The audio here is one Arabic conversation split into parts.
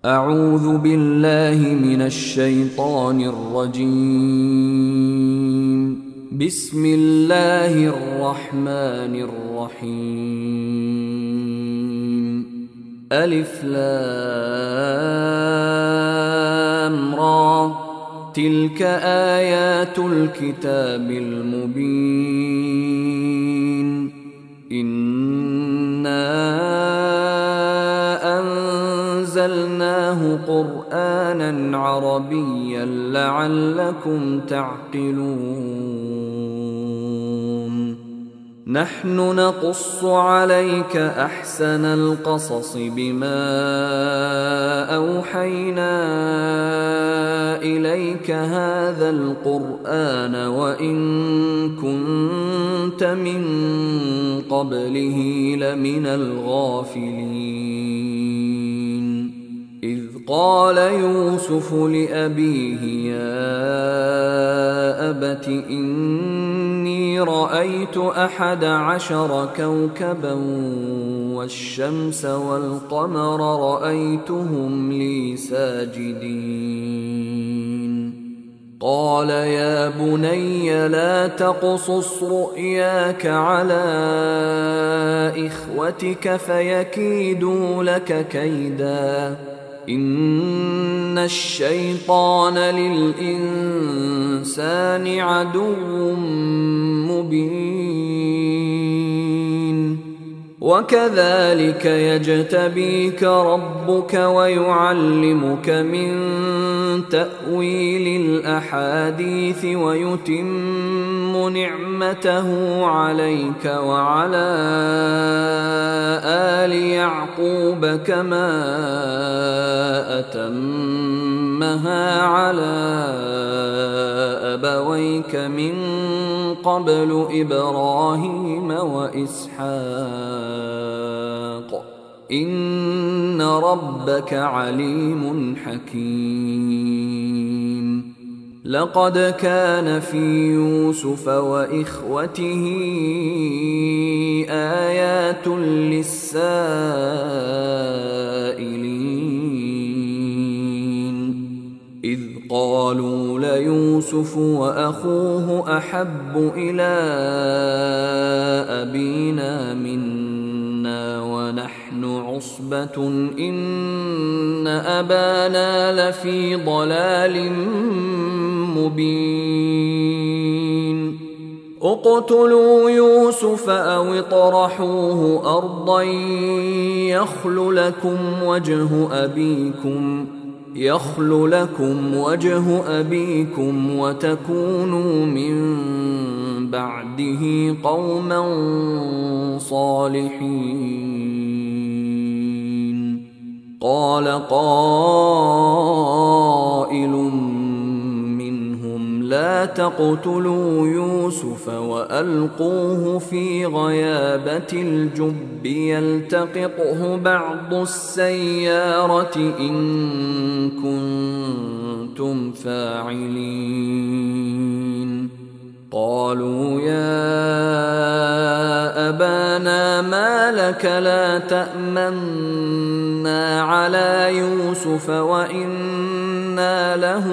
أعوذ بالله من الشيطان الرجيم. بسم الله الرحمن الرحيم. ألف لام را، تلك آيات الكتاب المبين. إنا أنزلناه قرآنا عربيا لعلكم تعقلون. نحن نقص عليك أحسن القصص بما أوحينا إليك هذا القرآن وإن كنت من قبله لمن الغافلين. إذ قال يوسف لأبيه يا أبت إني رأيت 11 كوكبا والشمس والقمر رأيتهم لي ساجدين. قال يا بني لا تقصص رؤياك على إخوتك فيكيدوا لك كيدا، إن الشيطان للإنسان عدو مبين. وكذلك يجتبيك ربك ويعلمك من تأويل الأحاديث ويتم نعمته عليك وعلى آل يعقوب كما أتمها على أبويك من قبل إبراهيم وإسحاق، إن ربك عليم حكيم. لقد كان في يوسف وإخوته آيات للسائلين، إذ قالوا ليوسف وأخوه أحب إلى أبينا منا ونحن عصبة إن أبانا لفي ضلال مبين. اقتلوا يوسف أو اطرحوه أرضا يخل لكم وجه أبيكم وتكونوا من بعده قوما صالحين. قال قائل منهم لا تقتلوا يوسف وألقوه في غيابة الجب يلتقطه بعض السيارة إن كنتم فاعلين. قالوا يا أبانا ما لك لا تأمنا على يوسف وإنا له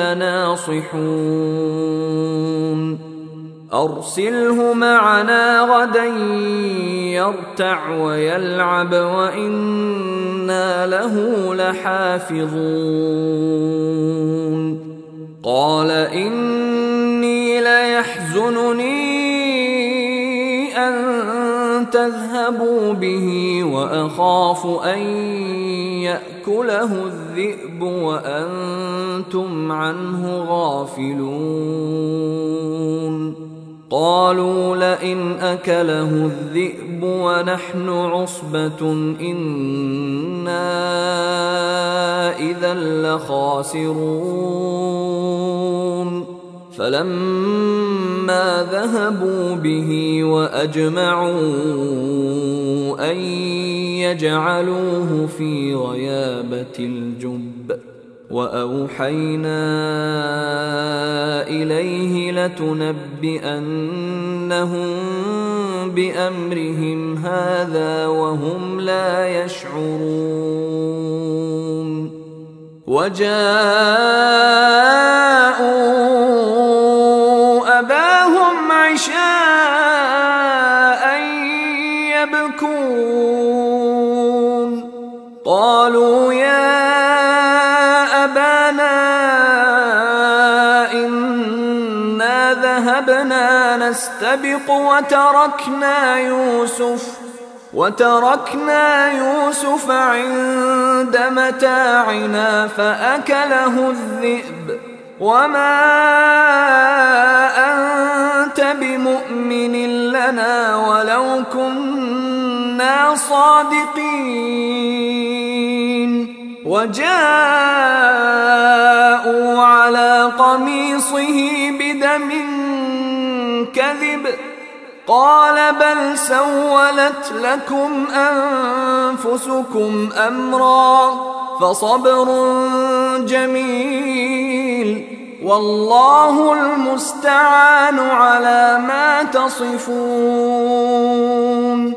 لناصحون. أرسله معنا غدا يرتع ويلعب وإنا له لحافظون. قال إني ليحزنني أن تذهبوا به وأخاف أن يأكله الذئب وأنتم عنه غافلون. قالوا لئن أكله الذئب ونحن عصبة إنا إذا لخاسرون. فلما ذهبوا به وأجمعوا أن يجعلوه في غيابة الجب وأوحينا إليه لتنبئنهم بأمرهم هذا وهم لا يشعرون وجاءوا أباهم عشاء يبكون قالوا يا أبانا إنا ذهبنا نستبق وتركنا يوسف عند متاعنا فأكله الذئب وما أنت بمؤمن لنا ولو كنا صادقين وجاءوا على قميصه بدم كذب قال بل سولت لكم أنفسكم أمرا فصبر جميل والله المستعان على ما تصفون.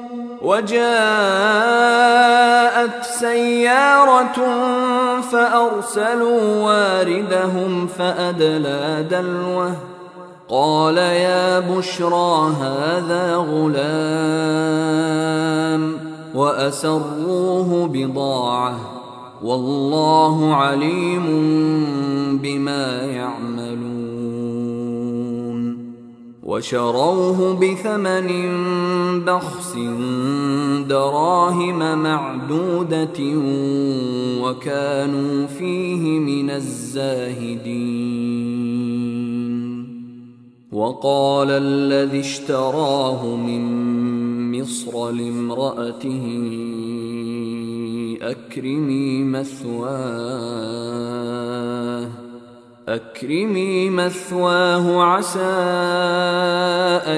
وجاءت سيارة فأرسلوا واردهم فأدلى دلوه قال يا بشرى هذا غلام وأسروه بضاعة والله عليم بما يعملون. وشروه بثمن بخس دراهم معدودة وكانوا فيه من الزاهدين. وقال الذي اشتراه من مصر لامرأته أكرمي مثواه عسى أن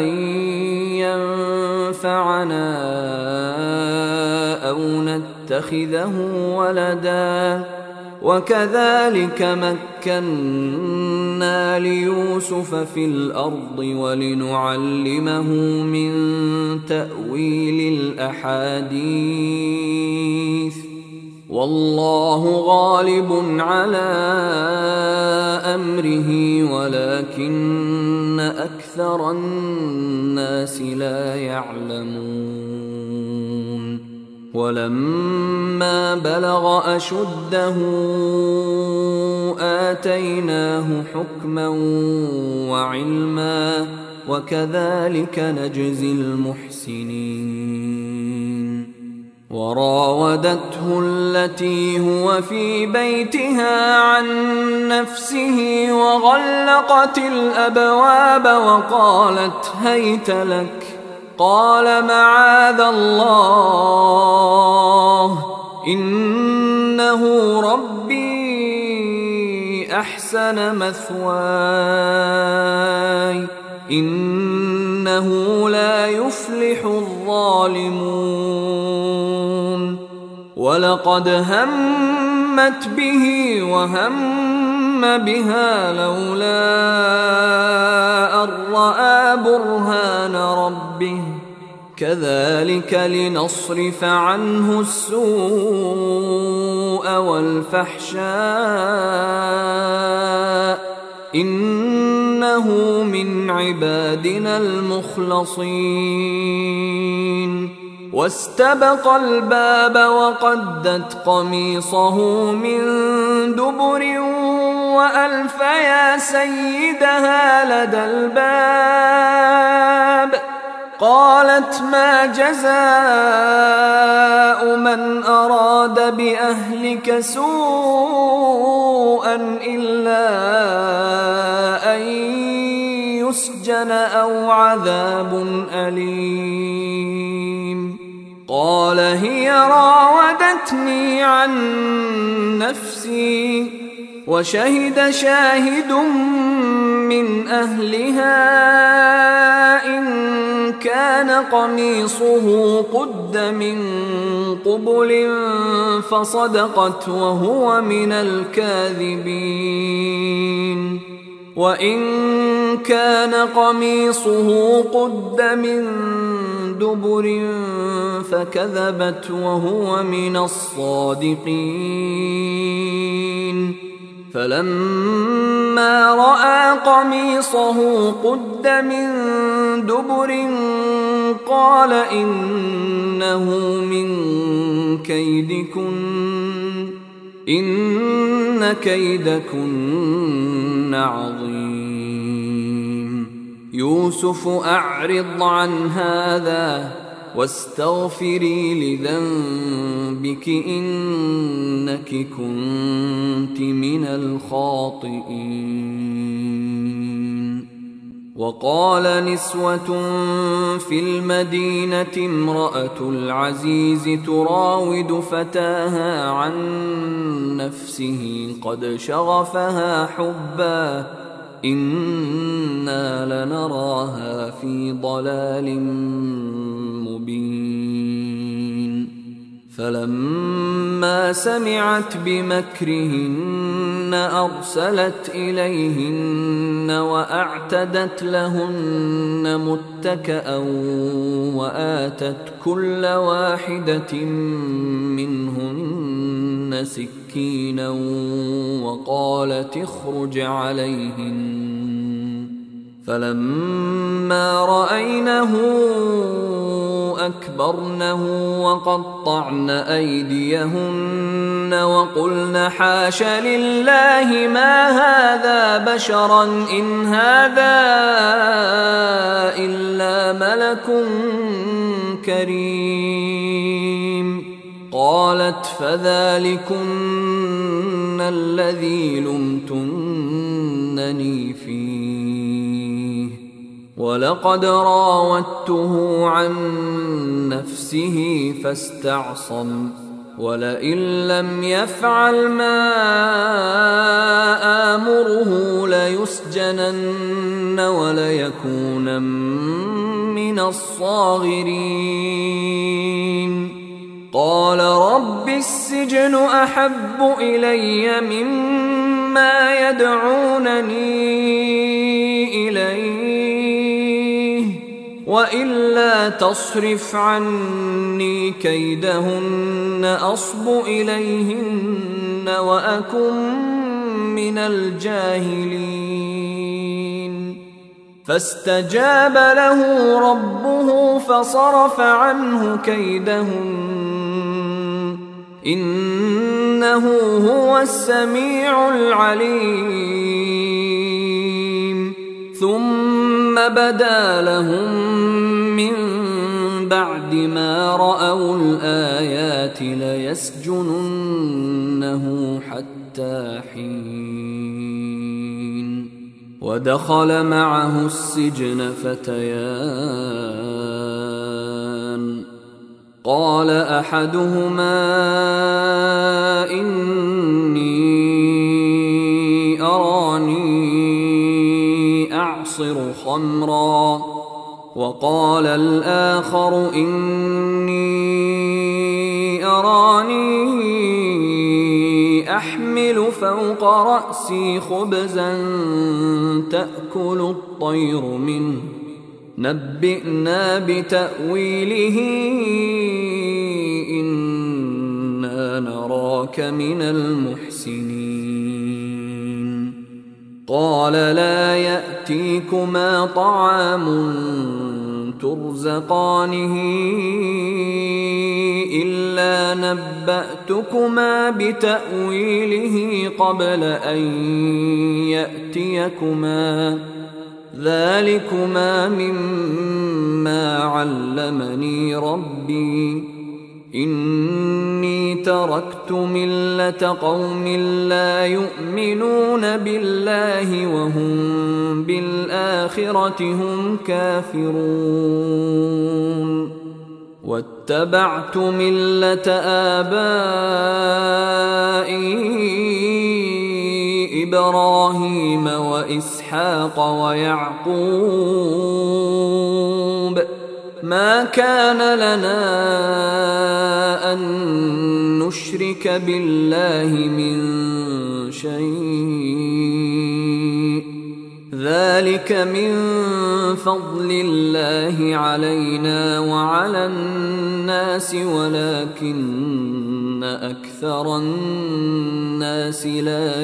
ينفعنا أو نتخذه ولدا وكذلك مكنا ليوسف في الأرض ولنعلمه من تأويل الأحاديث والله غالب على أمره ولكن أكثر الناس لا يعلمون. ولما بلغ أشده آتيناه حكما وعلما وكذلك نجزي المحسنين. وراودته التي هو في بيتها عن نفسه وغلقت الأبواب وقالت هيت لك قال معاذ الله إنه ربي أحسن مثواي إنه لا يفلح الظالمون. ولقد همت به وهم بها لولا أن رأى برهان ربه كذلك لنصرف عنه السوء والفحشاء إنه من عبادنا المخلصين. واستبق الباب وقدت قميصه من دبر وألف يا سيدها لدى الباب قالت ما جزاء من أراد بأهلك سوءا إلا أن يسجن أو عذاب أليم. قال هي راودتني عن نفسي وشهد شاهد من أهلها إن كان قميصه قد من قبل فصدقت وهو من الكاذبين وإن كان قميصه قد من دبر فكذبت وهو من الصادقين فلما رأى قميصه قد من دبر قال إنه من كيدكن إن كيدكن عظيم يوسف أعرض عن هذا واستغفري لذنبك إنك كنت من الخاطئين. وقال نسوة في المدينة امرأة العزيز تراود فتاها عن نفسه قد شغفها حبا إنا لنراها في ضلال مبين. فلما سمعت بمكرهن أرسلت إليهن وأعتدت لهن متكأ وآتت كل واحدة منهن سكينا وقالت اخرج عليهن. فلما رأينه أكبرنه وقطعن أيديهن وقلن حاش لله ما هذا بشرا إن هذا إلا ملك كريم. قالت فذلكن الذي لمتنني فيه ولقد راودته عن نفسه فاستعصم ولئن لم يفعل ما آمره ليسجنن وليكونن من الصاغرين. قال رب السجن أحب إلي مما يدعونني إليه وإلا تصرف عني كيدهن أصب إليهن وأكن من الجاهلين. فاستجاب له ربه فصرف عنه كيدهن إنه هو السميع العليم. ثم بدا لهم من بعد ما رأوا الآيات ليسجننه حتى حين. ودخل معه السجن فتيان قال أحدهما إني أراني أعصر خمرا وقال الآخر إني أراني أحمل فوق رأسي خبزا تأكل الطير منه نبئنا بتأويله إنا نراك من المحسنين. قال لا يأتيكما طعام ترزقانه إلا نبأتكما بتأويله قبل أن يأتيكما ذلكما مما علمني ربي إني تركت ملة قوم لا يؤمنون بالله وهم بالآخرة هم كافرون واتبعت ملة آبائي إبراهيم وإسحاق ويعقوب ما كان لنا أن نشرك بالله من شيء ذلك من فضل الله علينا وعلى الناس ولكن أكثر الناس لا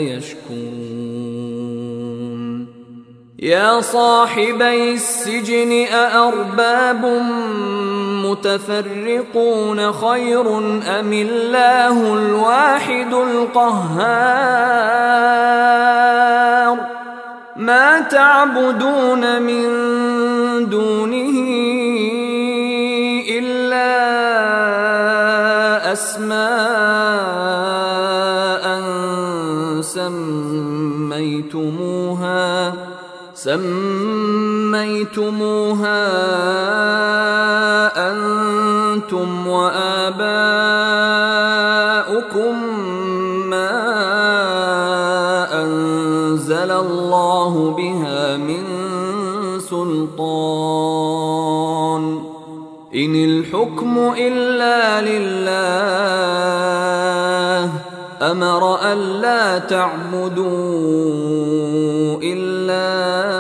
يشكرون يا صاحبي السجن أأرباب متفرقون خير أم الله الواحد القهار ما تعبدون من دونه إلا أسماء سميتموها أنتم وآباؤكم ما أنزل الله بها من سلطان إن الحكم إلا لله أمر ألا تعبدوا إلا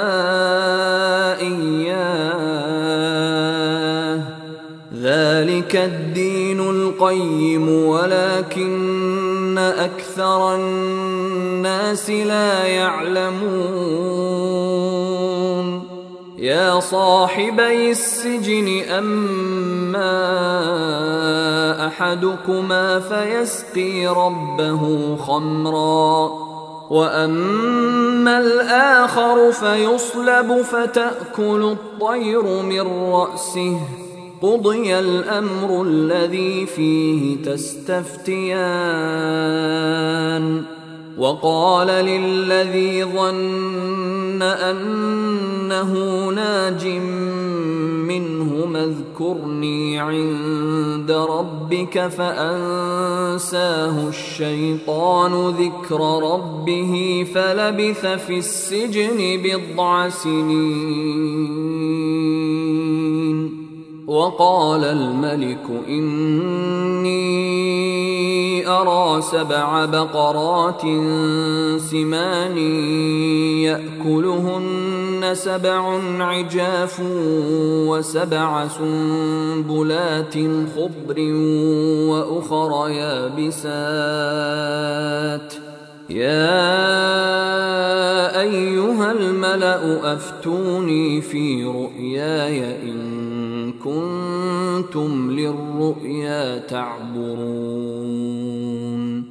إياه ذلك الدين القيم ولكن أكثر الناس لا يعلمون يا صاحبي السجن أما أحدكما فيسقي ربه خمرا وأما الآخر فيصلب فتأكل الطير من رأسه قضي الأمر الذي فيه تستفتيان وقال للذي ظن أنه ناج منهما اذكرني عند ربك فأنساه الشيطان ذكر ربه فلبث في السجن بضع سنين وقال الملك إني أرى 7 بقرات سمان يأكلهن 7 عجاف و7 سنبلات خضر وأخر يابسات يا أيها الملأ أفتوني في رؤياي إن كنتم للرؤيا تعبرون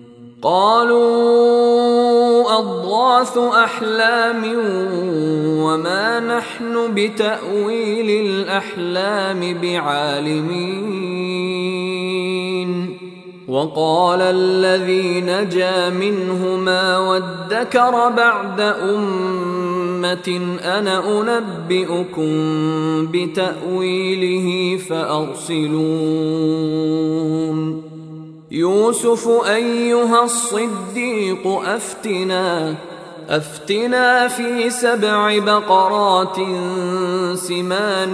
قالوا أضغاث أحلام وما نحن بتأويل الأحلام بعالمين وقال الذي نجا منهما وادكر بعد أمة أنا أنبئكم بتأويله فأرسلون يوسف أيها الصديق أفتنا في 7 بقرات سمان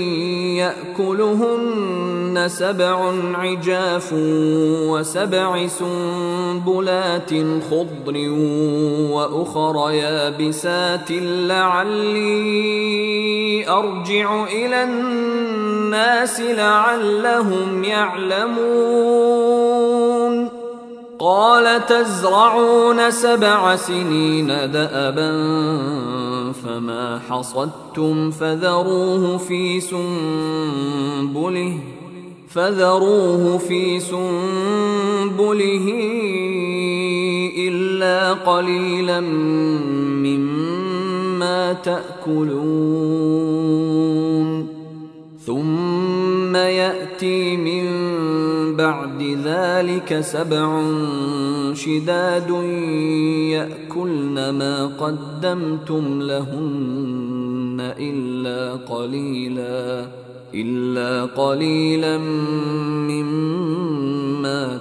يأكلهن 7 عجاف و7 سنبلات خضر وأخر يابسات لعلي أرجع إلى الناس لعلهم يعلمون قال تزرعون 7 سنين دأبا فما حصدتم فذروه في سنبله إلا قليلا مما تأكلون ثم يأتي من بعد ذلك 7 شداد يأكلن ما قدمتم لهن إلا قليلا مما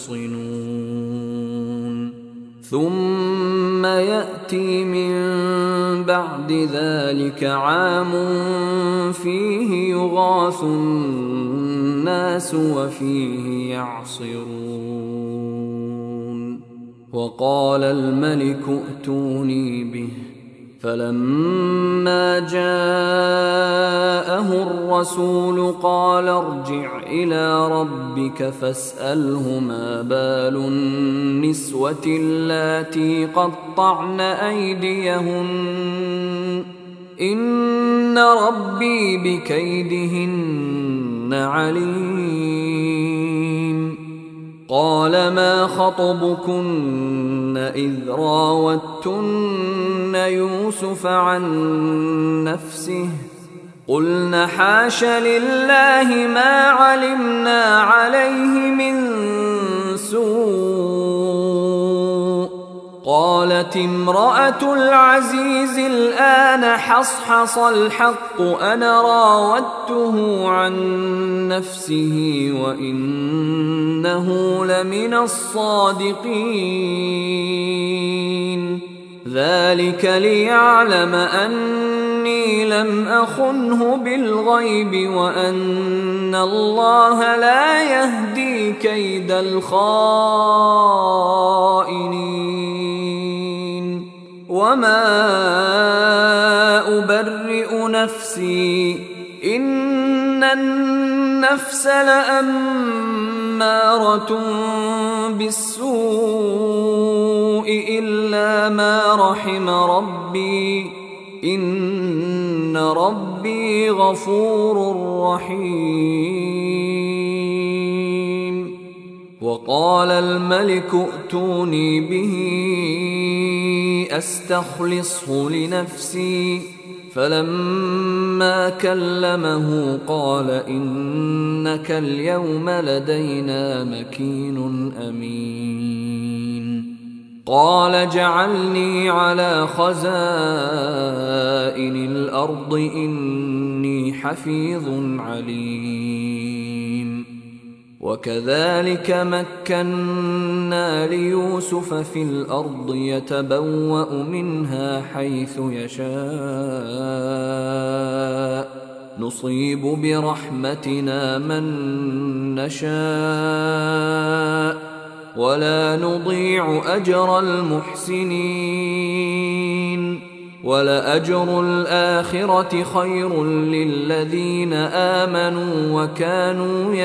تحصنون ثم يأتي من بعد ذلك عام فيه يغاث الناس وفيه يعصرون وقال الملك ائتوني به فلما جاءه الرسول قال ارجع إلى ربك فاسأله ما بال النسوة اللاتي قطعن أيديهن إن ربي بكيدهن عليم. قال ما خطبكن إذ راوتن يوسف عن نفسه قلن حاش لله ما علمنا عليه من سوء. قالت امرأة العزيز الآن حصحص الحق أنا راودته عن نفسه وإنه لمن الصادقين. ذلك ليعلم أني لم أخنه بالغيب وأن الله لا يهدي كيد الخائنين. وما أبرئ نفسي إن النفس لأمارة بالسوء إلا ما رحم ربي إن ربي غفور رحيم. وقال الملك ائتوني به أستخلصه لنفسي فلما كلمه قال إنك اليوم لدينا مكين أمين. قال اجعلني على خزائن الأرض إني حفيظ عليم. وكذلك مكنا ليوسف في الأرض يتبوأ منها حيث يشاء نصيب برحمتنا من نشاء ولا نضيع أجر المحسنين. ولأجر الآخرة خير للذين آمنوا وكانوا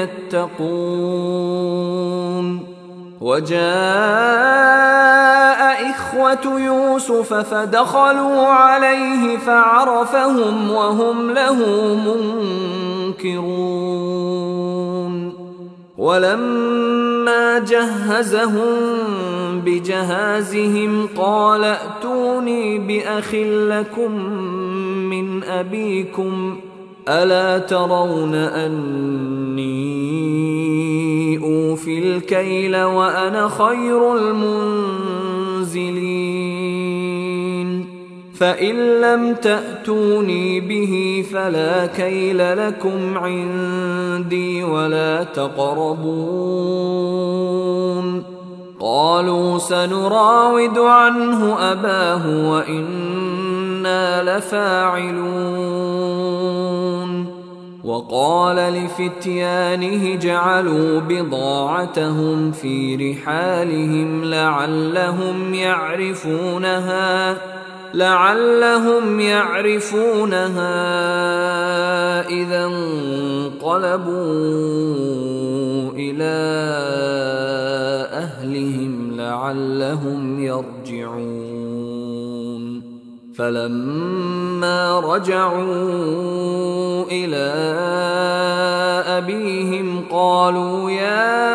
يتقون. وجاء إخوة يوسف فدخلوا عليه فعرفهم وهم له منكرون. ولما جهزهم بجهازهم قال ائتوني بأخ لكم من أبيكم ألا ترون أني أوفي الكيل وأنا خير المنزلين. فإن لم تأتوني به فلا كيل لكم عندي ولا تقربون. قالوا سنراود عنه أباه وإنا لفاعلون. وقال لفتيانه جعلوا بضاعتهم في رحالهم لعلهم يعرفونها إذا انقلبوا إلى أهلهم لعلهم يرجعون. فلما رجعوا إلى أبيهم قالوا يا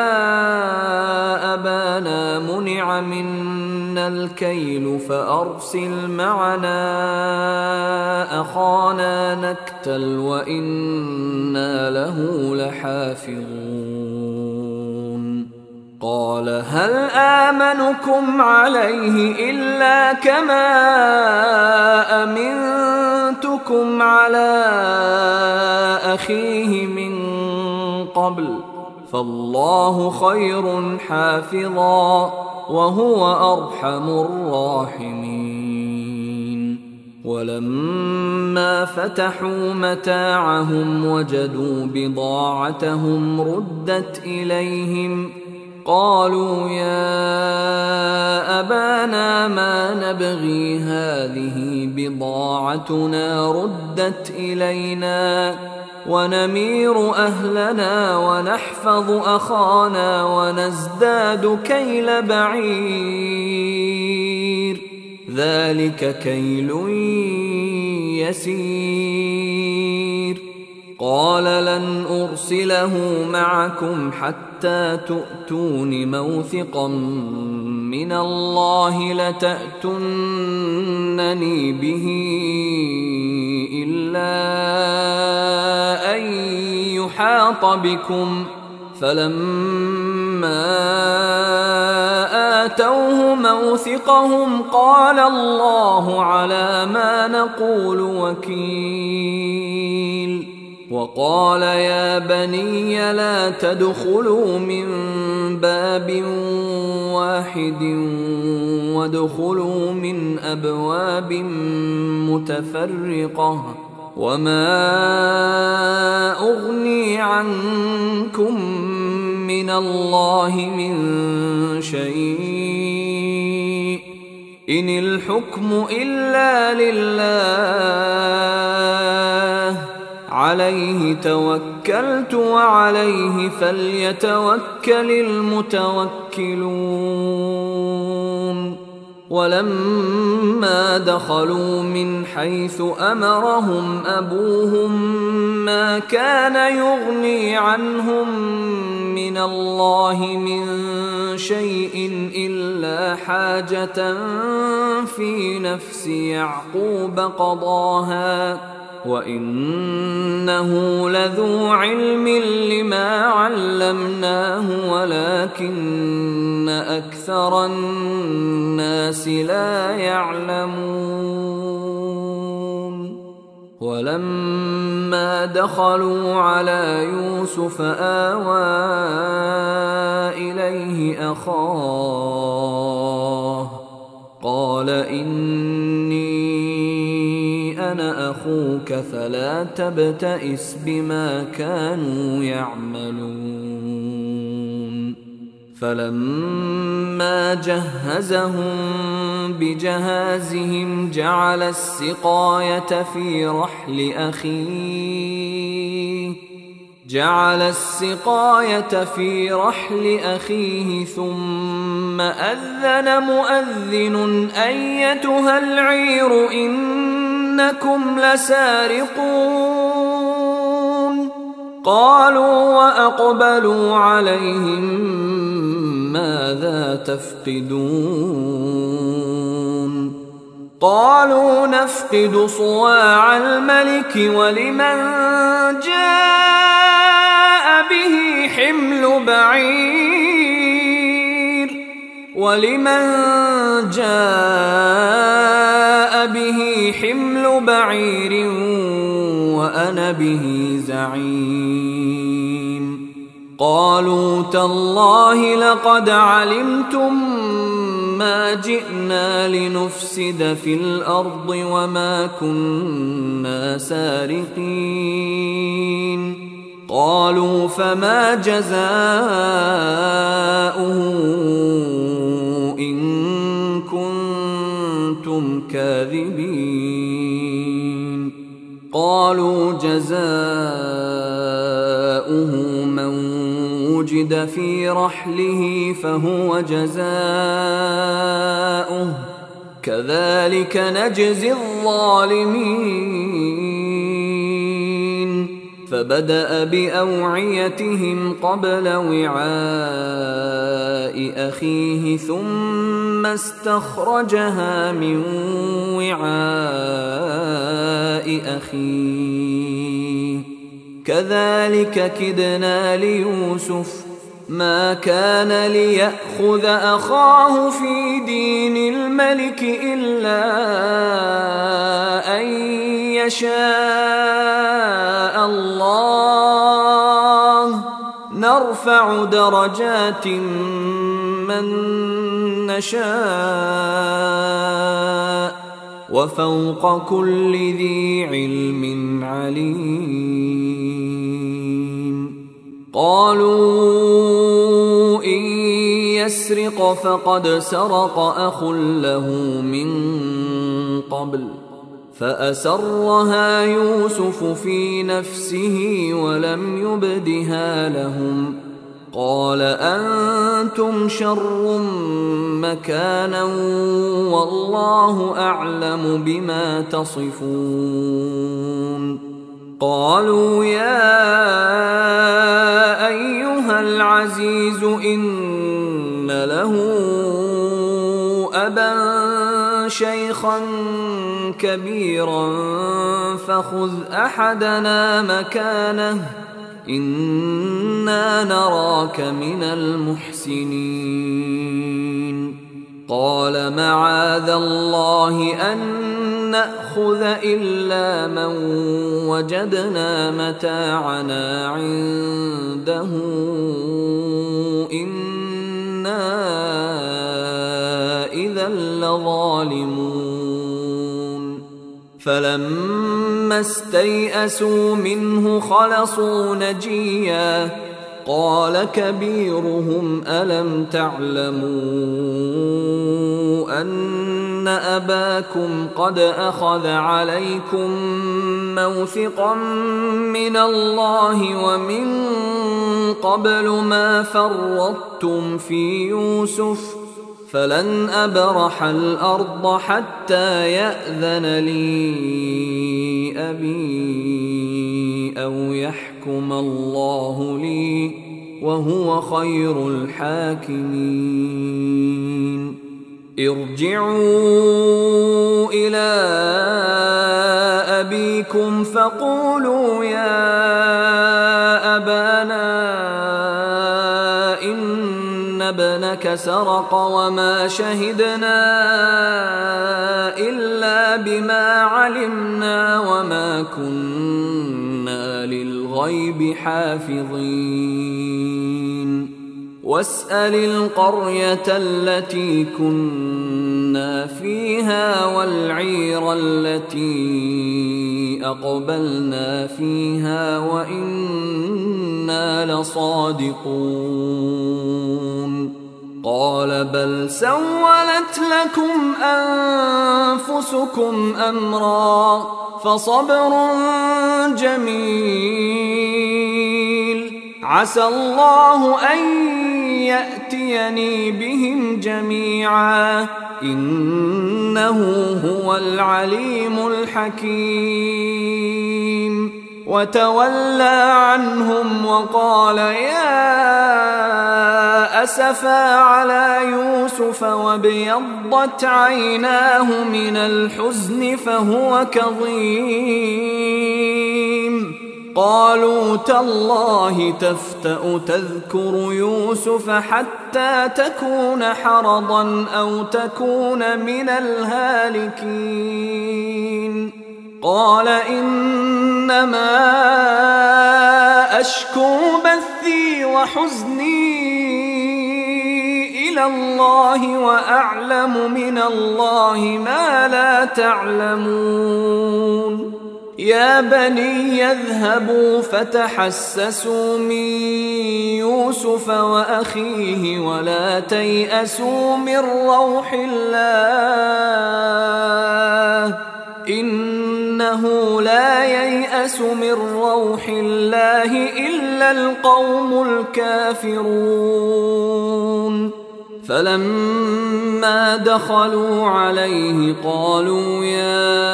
أبانا منع منا الكيل فأرسل معنا أخانا نكتل وإنا له لحافظون. قال هل آمنكم عليه إلا كما أمنتكم على أخيه من قبل فالله خير حافظا وهو أرحم الراحمين. ولما فتحوا متاعهم وجدوا بضاعتهم ردت إليهم قالوا يا أبانا لنا ما نبغي هذه بضاعتنا ردت إلينا ونمير أهلنا ونحفظ أخانا ونزداد كيل بعير ذلك كيل يسير. قال لن أرسله معكم حتى تؤتون موثقا من الله لتأتونني به إلا أن يحاط بكم. فلما آتوه موثقهم قال الله على ما نقول وكيل. وقال يا بني لا تدخلوا من باب واحد وادخلوا من أبواب متفرقة وما أغني عنكم من الله من شيء إن الحكم إلا لله عليه توكلت وعليه فليتوكل المتوكلون. ولما دخلوا من حيث أمرهم أبوهم ما كان يغني عنهم من الله من شيء إلا حاجة في نفس يعقوب قضاها وإنه لذو علم لما علمناه ولكن أكثر الناس لا يعلمون. ولما دخلوا على يوسف آوى إليه أخاه قال إني أنا أخوك فلا تبتئس بما كانوا يعملون. فلما جهزهم بجهازهم جعل السقاية في رحل أخيه ثم أذن مؤذن أيتها العير إنكم لسارقون. قالوا وأقبلوا عليهم ماذا تفقدون؟ قالوا نفقد صواع الملك ولمن جاء به حمل بعير وأنا به زعيم. قالوا تالله لقد علمتم ما جئنا لنفسد في الأرض وما كنا سارقين. قالوا فما جزاؤه إن كنتم كاذبين. قالوا جزاؤه من وجد في رحله فهو جزاؤه كذلك نجزي الظالمين. فبدأ بأوعيتهم قبل وعاء أخيه ثم استخرجها من وعاء أخيه كذلك كدنا ليوسف ما كان ليأخذ أخاه في دين الملك إلا أن يشاء الله نرفع درجات من نشاء وفوق كل ذي علم عليم. قالوا إن يسرق فقد سرق أخ له من قبل فأسرها يوسف في نفسه ولم يبدها لهم قال أنتم شر مكانا والله أعلم بما تصفون قالوا يا أيها العزيز إن له أبا شيخا كبيرا فخذ أحدنا مكانه إنا نراك من المحسنين قال معاذ الله أن نأخذ إلا من وجدنا متاعنا عنده إنا إذا لظالمون فلما استيئسوا منه خلصوا نجيا قال كبيرهم ألم تعلموا أن أباكم قد أخذ عليكم موثقا من الله ومن قبل ما فرطتم في يوسف فلن أبرح الأرض حتى يأذن لي أبي أو يحكم الله لي وهو خير الحاكمين ارجعوا إلى أبيكم فقولوا يا أبانا إن ابنك سرق وما شهدنا إلا بما علمنا وما كنا للغيب حافظين واسأل القرية التي كنا فيها والعير التي أقبلنا فيها وإنا لصادقون قال بل سولت لكم أنفسكم أمرا فصبر جميل عسى الله أن يأتيني بهم جميعا إنه هو العليم الحكيم وتولى عنهم وقال يا أسفا على يوسف وابيضت عيناه من الحزن فهو كظيم قالوا تالله تفتأ تذكر يوسف حتى تكون حرضا أو تكون من الهالكين قال إنما أشكو بثي وحزني إلى الله وأعلم من الله ما لا تعلمون يا بني يذهبوا فتحسسوا من يوسف وأخيه ولا تيأسوا من روح الله إنه لا ييأس من روح الله إلا القوم الكافرون فلما دخلوا عليه قالوا يا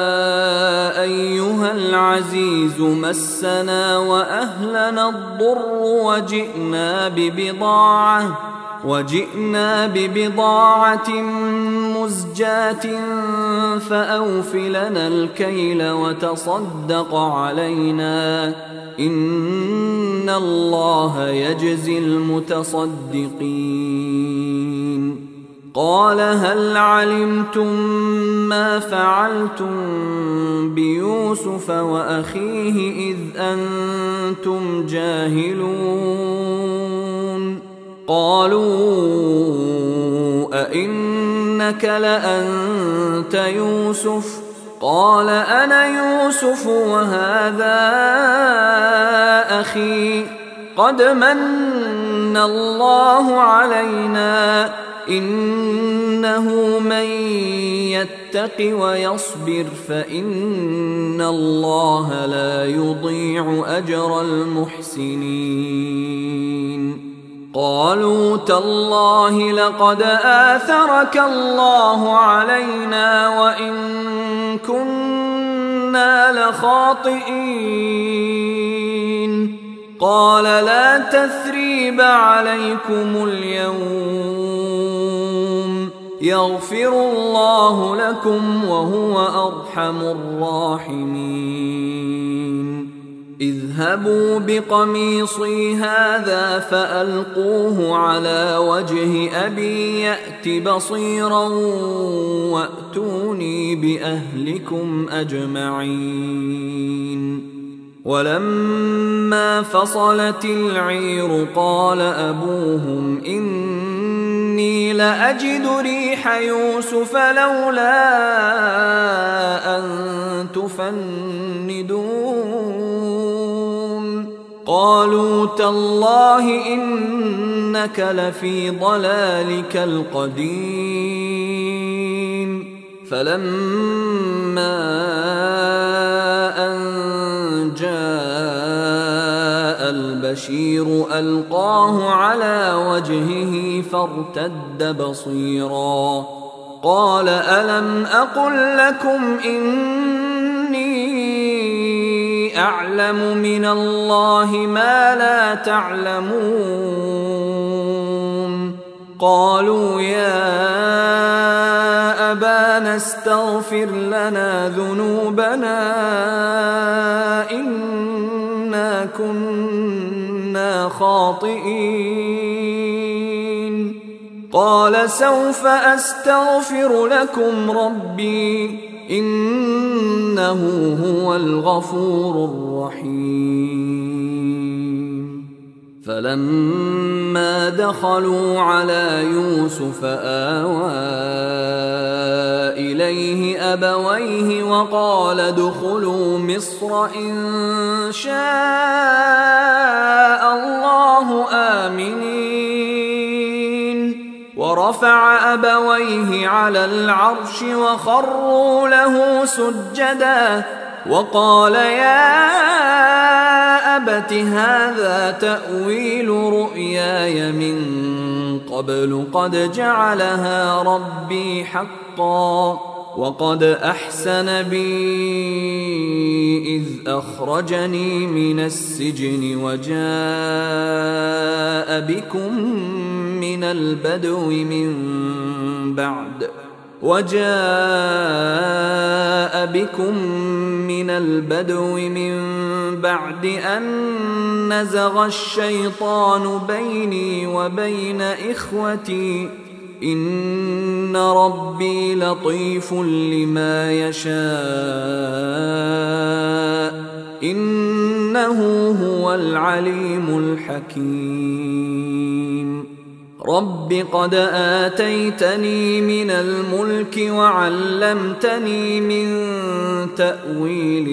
أيها العزيز مسنا وأهلنا الضر وجئنا ببضاعة مزجاة فأوف لنا الكيل وتصدق علينا إن الله يجزي المتصدقين قال هل علمتم ما فعلتم بيوسف وأخيه إذ أنتم جاهلون قالوا أئنك لأنت يوسف قال أنا يوسف وهذا أخي قد من من الله علينا إنه من يتق ويصبر فإن الله لا يضيع أجر المحسنين. قالوا تالله لقد آثرك الله علينا وإن كنا لخاطئين. قال لا تثريب عليكم اليوم يغفر الله لكم وهو أرحم الراحمين. اذهبوا بقميصي هذا فألقوه على وجه أبي يأت بصيرا وأتوني بأهلكم أجمعين. ولما فصلت العير قال أبوهم إني لأجد ريح يوسف لولا أن تفندون. قالوا تالله إنك لفي ضلالك القديم. فلما أن جاء البشير ألقاه على وجهه فارتد بصيرا. قال ألم أقل لكم إني أعلم من الله ما لا تعلمون. قالوا يا أبانا استغفر لنا ذنوبنا إنا كنا خاطئين. قال سوف أستغفر لكم ربي إنه هو الغفور الرحيم. فلما دخلوا على يوسف آوى إليه أبويه وقال ادخلوا مصر إن شاء الله آمنين. ورفع أبويه على العرش وخروا له سجدا وقال يا أبت هذا تأويل رؤياي من قبل قد جعلها ربي حقا وقد أحسن بي إذ أخرجني من السجن وجاء بكم من البدو من بعد أن نزغ الشيطان بيني وبين إخوتي إن ربي لطيف لما يشاء إنه هو العليم الحكيم. رب قد آتيتني من الملك وعلمتني من تأويل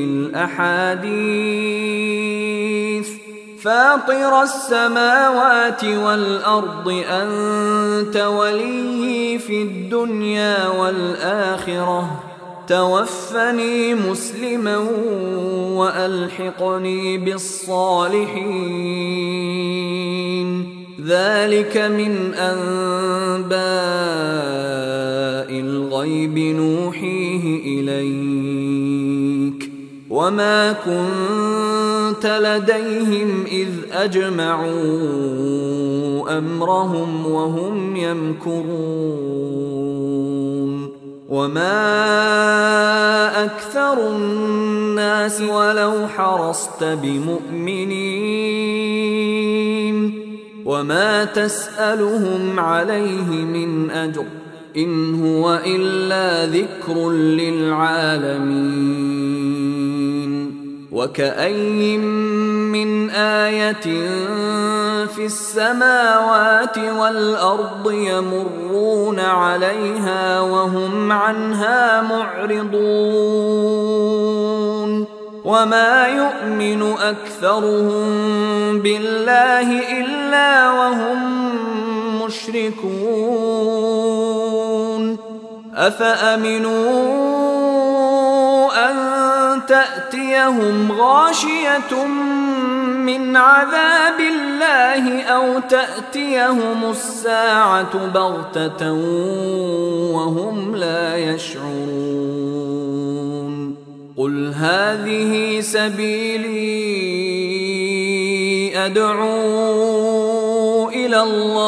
الأحاديث فاطر السماوات والأرض أنت وليي في الدنيا والآخرة توفني مسلما وألحقني بالصالحين. ذلك من أنباء الغيب نوحيه إليك وما كنت لديهم إذ أجمعوا أمرهم وهم يمكرون. وما أكثر الناس ولو حرصت بمؤمنين وما تسألهم عليه من أجر إن هو إلا ذكر للعالمين. وكأي من آية في السماوات والأرض يمرون عليها وهم عنها معرضون وما يؤمن أكثرهم بالله إلا وهم مشركون أفأمنوا أن تأتيهم غاشية من عذاب الله أو تأتيهم الساعة بغتة وهم لا يشعرون قل هذه سبيلي أدعو إلى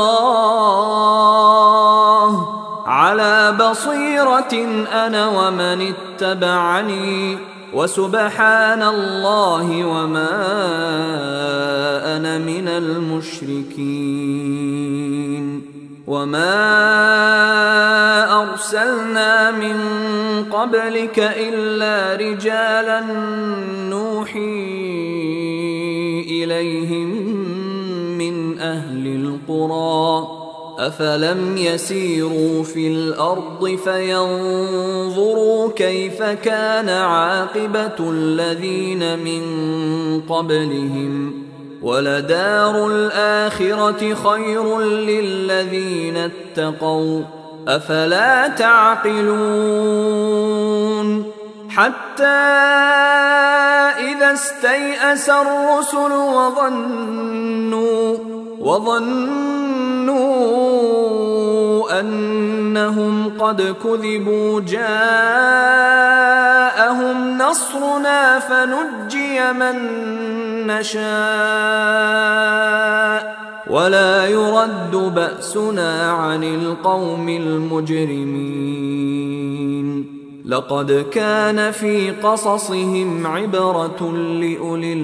الله على بصيرة أنا ومن اتبعني وسبحان الله وما أنا من المشركين وما أرسلنا من قبلك إلا رجالا نوحي إليهم من أهل القرى أفلم يسيروا في الأرض فينظروا كيف كان عاقبة الذين من قبلهم ولدار الآخرة خير للذين اتقوا أفلا تعقلون حتى إذا استيأس الرسل وظنوا أنهم قد كذبوا جاءهم نصرنا فنجي من نشاء ولا يرد بأسنا عن القوم المجرمين لقد كان في قصصهم عبرة لأولي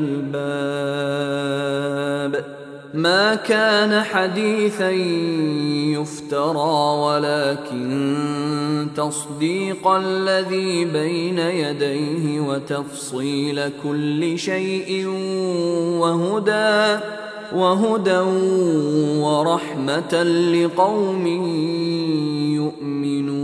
الألباب ما كان حديثا يفترى ولكن تصديق الذي بين يديه وتفصيل كل شيء وهدى ورحمة لقوم يؤمنون